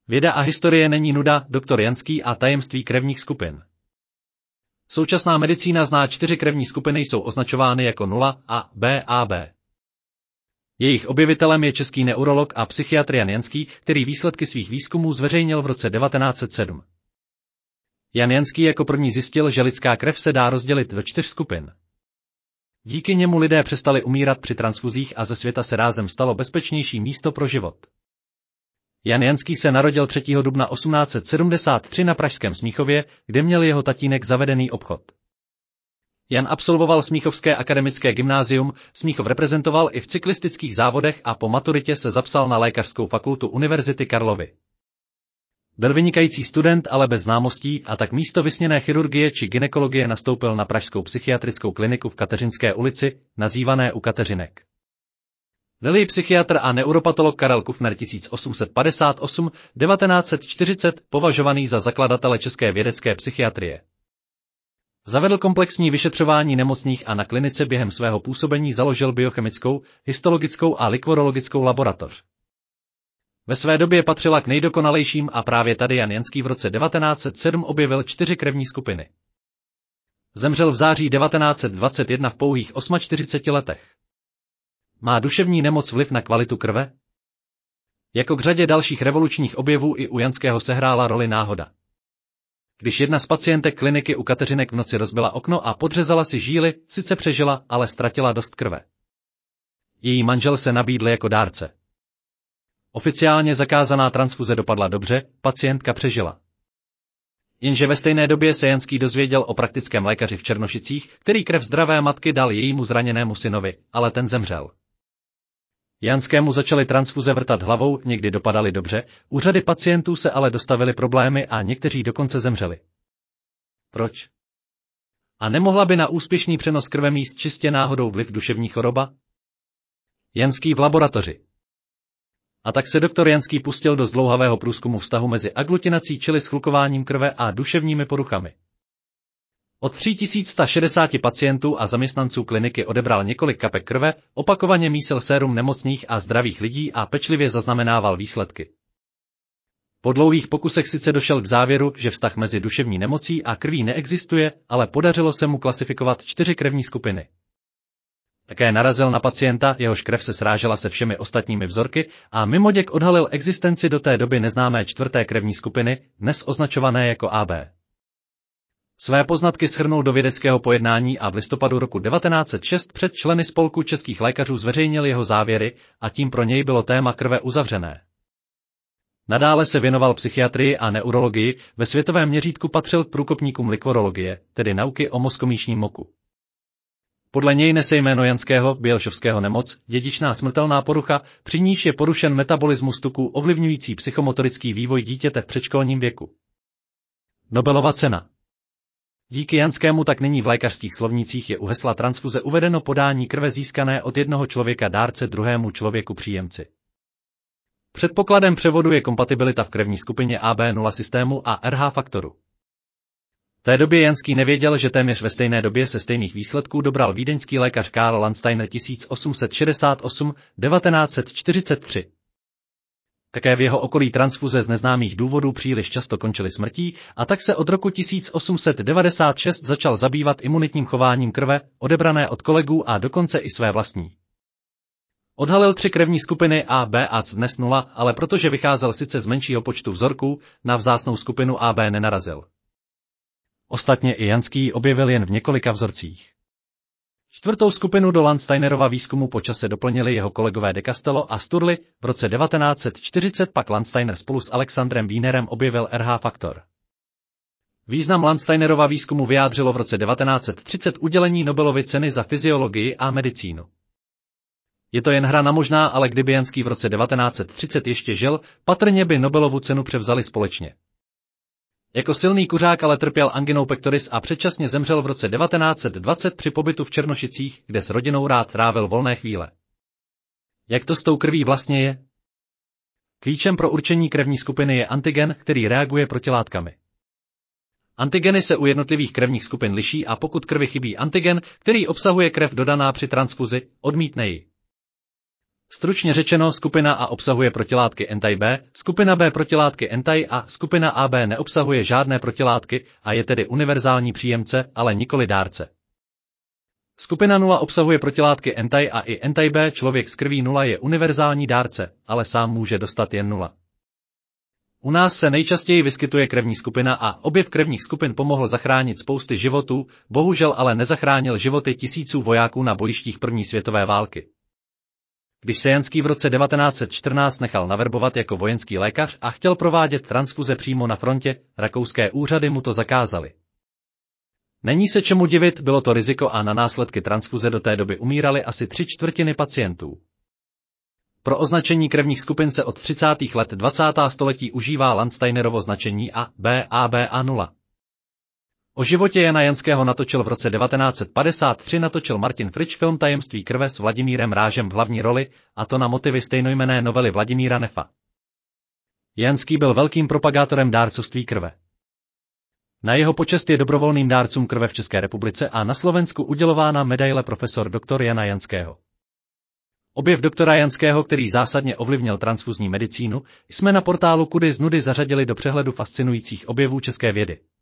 Věda a historie není nuda, doktor Janský a tajemství krevních skupin. Současná medicína zná 4 krevní skupiny, jsou označovány jako 0 a B a B. Jejich objevitelem je český neurolog a psychiatr Jan Janský, který výsledky svých výzkumů zveřejnil v roce 1907. Jan Janský jako první zjistil, že lidská krev se dá rozdělit do 4 skupin. Díky němu lidé přestali umírat při transfuzích a ze světa se rázem stalo bezpečnější místo pro život. Jan Janský se narodil 3. dubna 1873 na pražském Smíchově, kde měl jeho tatínek zavedený obchod. Jan absolvoval Smíchovské akademické gymnázium, Smíchov reprezentoval i v cyklistických závodech a po maturitě se zapsal na lékařskou fakultu Univerzity Karlovy. Byl vynikající student, ale bez známostí, a tak místo vysněné chirurgie či gynekologie nastoupil na pražskou psychiatrickou kliniku v Kateřinské ulici, nazývané U Kateřinek. Byl ji psychiatr a neuropatolog Karel Kufner 1858–1940 považovaný za zakladatele české vědecké psychiatrie. Zavedl komplexní vyšetřování nemocných a na klinice během svého působení založil biochemickou, histologickou a likvorologickou laboratoř. Ve své době patřila k nejdokonalejším a právě tady Jan Janský v roce 1907 objevil 4 krevní skupiny. Zemřel v září 1921 v pouhých 48 letech. Má duševní nemoc vliv na kvalitu krve? Jako k řadě dalších revolučních objevů i u Janského sehrála roli náhoda. Když jedna z pacientek kliniky U Kateřinek v noci rozbila okno a podřezala si žíly, sice přežila, ale ztratila dost krve. Její manžel se nabídl jako dárce. Oficiálně zakázaná transfuze dopadla dobře, pacientka přežila. Jenže ve stejné době se Janský dozvěděl o praktickém lékaři v Černošicích, který krev zdravé matky dal jejímu zraněnému synovi, ale ten zemřel. Janskému začaly transfuze vrtat hlavou, někdy dopadaly dobře, u řady pacientů se ale dostavily problémy a někteří dokonce zemřeli. Proč? A nemohla by na úspěšný přenos krve mít čistě náhodou vliv duševní choroba? Janský v laboratoři. A tak se doktor Janský pustil do zdlouhavého průzkumu vztahu mezi aglutinací, čili schlukováním krve, a duševními poruchami. Od 3160 pacientů a zaměstnanců kliniky odebral několik kapek krve, opakovaně mísil sérum nemocných a zdravých lidí a pečlivě zaznamenával výsledky. Po dlouhých pokusech sice došel k závěru, že vztah mezi duševní nemocí a krví neexistuje, ale podařilo se mu klasifikovat 4 krevní skupiny. Také narazil na pacienta, jehož krev se srážela se všemi ostatními vzorky, a mimoděk odhalil existenci do té doby neznámé 4. krevní skupiny, dnes označované jako AB. Své poznatky shrnul do vědeckého pojednání a v listopadu roku 1906 před členy Spolku českých lékařů zveřejnil jeho závěry a tím pro něj bylo téma krve uzavřené. Nadále se věnoval psychiatrii a neurologii, ve světovém měřítku patřil k průkopníkům likvorologie, tedy nauky o mozkomíšním moku. Podle něj nese jméno Janského Bielšovského nemoc, dědičná smrtelná porucha, při níž je porušen metabolismus tuků ovlivňující psychomotorický vývoj dítěte v předškolním věku. Nobelova cena. Díky Janskému tak nyní v lékařských slovnících je u hesla transfuze uvedeno podání krve získané od jednoho člověka dárce druhému člověku příjemci. Předpokladem převodu je kompatibilita v krevní skupině AB0 systému a RH faktoru. V té době Janský nevěděl, že téměř ve stejné době se stejných výsledků dobral vídeňský lékař Karl Landsteiner 1868–1943. Také v jeho okolí transfuze z neznámých důvodů příliš často končily smrtí, a tak se od roku 1896 začal zabývat imunitním chováním krve, odebrané od kolegů a dokonce i své vlastní. Odhalil 3 krevní skupiny A, B a C, dnes 0, ale protože vycházel sice z menšího počtu vzorků, na vzácnou skupinu AB nenarazil. Ostatně i Janský ji objevil jen v několika vzorcích. 4. skupinu do Landsteinerova výzkumu po čase doplnili jeho kolegové de Castello a Sturli, v roce 1940 pak Landsteiner spolu s Alexandrem Wienerem objevil RH faktor. Význam Landsteinerova výzkumu vyjádřilo v roce 1930 udělení Nobelovy ceny za fyziologii a medicínu. Je to jen hra na možná, ale kdyby Janský v roce 1930 ještě žil, patrně by Nobelovu cenu převzali společně. Jako silný kuřák ale trpěl anginou pectoris a předčasně zemřel v roce 1920 při pobytu v Černošicích, kde s rodinou rád trávil volné chvíle. Jak to s tou krví vlastně je? Klíčem pro určení krevní skupiny je antigen, který reaguje protilátkami. Antigeny se u jednotlivých krevních skupin liší a pokud krvi chybí antigen, který obsahuje krev dodaná při transfuzi, odmítne ji. Stručně řečeno, skupina A obsahuje protilátky anti-B, skupina B protilátky anti a skupina AB neobsahuje žádné protilátky a je tedy univerzální příjemce, ale nikoli dárce. Skupina 0 obsahuje protilátky anti a i anti-B, člověk z krví 0 je univerzální dárce, ale sám může dostat jen 0. U nás se nejčastěji vyskytuje krevní skupina A. Objev krevních skupin pomohl zachránit spousty životů, bohužel ale nezachránil životy tisíců vojáků na bojištích první světové války. Když se Janský v roce 1914 nechal naverbovat jako vojenský lékař a chtěl provádět transfuze přímo na frontě, rakouské úřady mu to zakázaly. Není se čemu divit, bylo to riziko a na následky transfuze do té doby umírali asi 3/4 pacientů. Pro označení krevních skupin se od 30. let 20. století užívá Landsteinerovo značení A, B a B a 0. O životě Jana Janského natočil v roce 1953 Martin Fritsch film Tajemství krve s Vladimírem Rážem v hlavní roli, a to na motivy stejnojmenné novely Vladimíra Neffa. Janský byl velkým propagátorem dárcovství krve. Na jeho počest je dobrovolným dárcům krve v České republice a na Slovensku udělována medaile profesor dr. Jana Janského. Objev doktora Janského, který zásadně ovlivnil transfuzní medicínu, jsme na portálu Kudy z nudy zařadili do přehledu fascinujících objevů české vědy.